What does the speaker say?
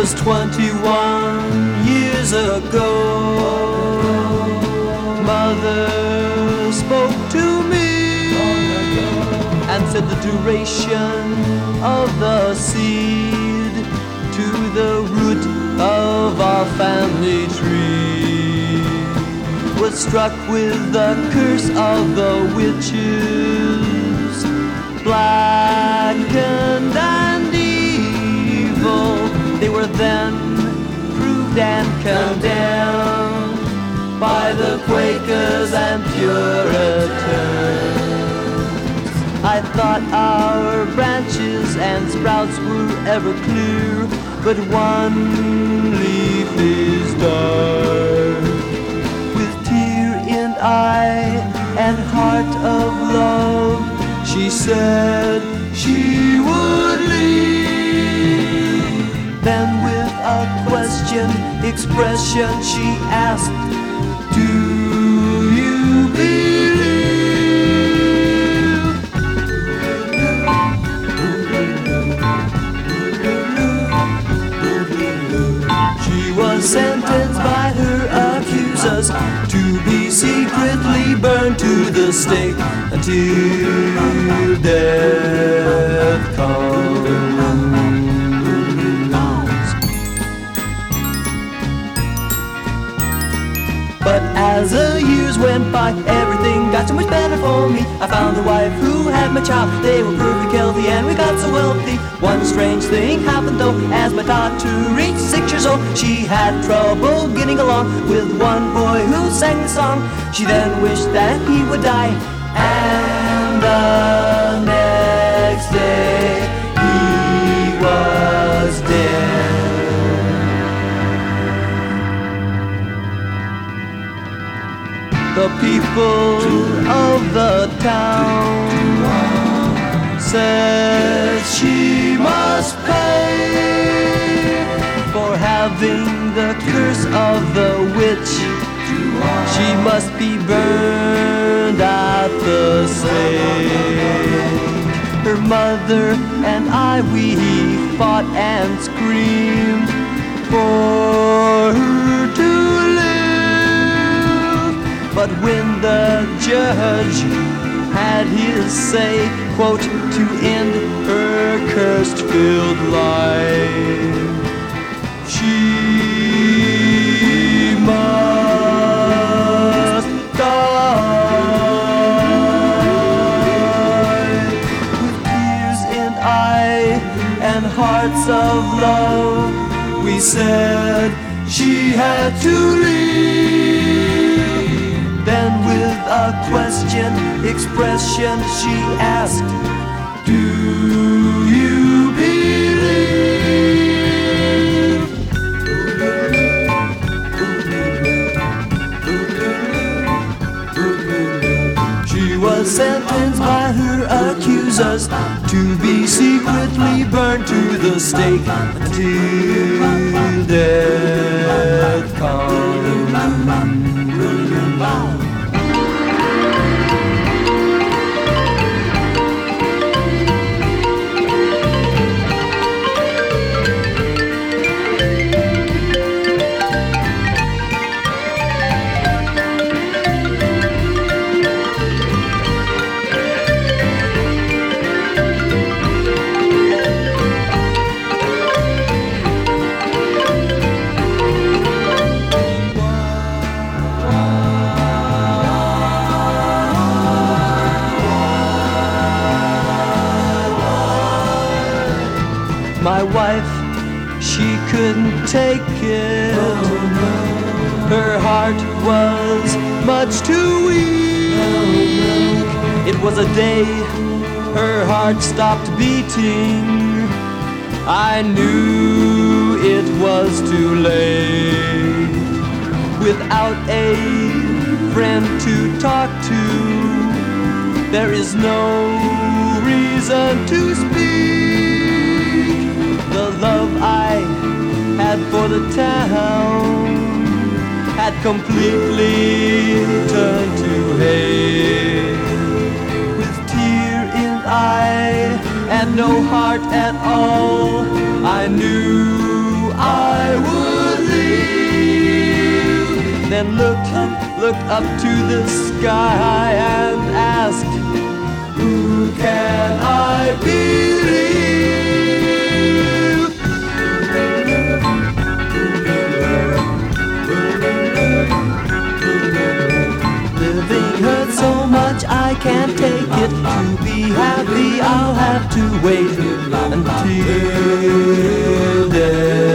was 21 years ago. Mother spoke to me and said the duration of the seed to the root of our family tree was struck with the curse of the witches, blackened and evil. They were then proved and condemned by the Quakers and Puritans. I thought our branches and sprouts were ever clear, but one leaf is dark. With tear in eye and heart of love, she said she would leave. Then with a question, expression, she asked, do you believe? She was sentenced by her accusers to be secretly burned to the stake until death comes. But as the years went by, everything got so much better for me. I found a wife who had my child. They were perfect healthy and we got so wealthy. One strange thing happened though. As my daughter reached 6 years old, she had trouble getting along with one boy who sang the song. She then wished that he would die, and the next day he was dead. The people of the town said she must pay for having the curse of the witch. She must be burned at the stake. Her mother and I, we fought and screamed for her to live. But when the judge had his say, quote, to end her cursed-filled life, she must die. With tears in eye and hearts of love, we said she had to leave. Then with a question, expression, she asked, do you believe? She was sentenced by her accusers to be secretly burned to the stake until death comes. My wife, she couldn't take it. Her heart was much too weak. It was a day her heart stopped beating. I knew it was too late. Without a friend to talk to, there is no reason to speak. The love I had for the town had completely turned to hate. With tear in eye and no heart at all, I knew I would leave. Then looked up to the sky and asked, who can I believe? Living hurts so much I can't take it. To be happy I'll have to wait until death.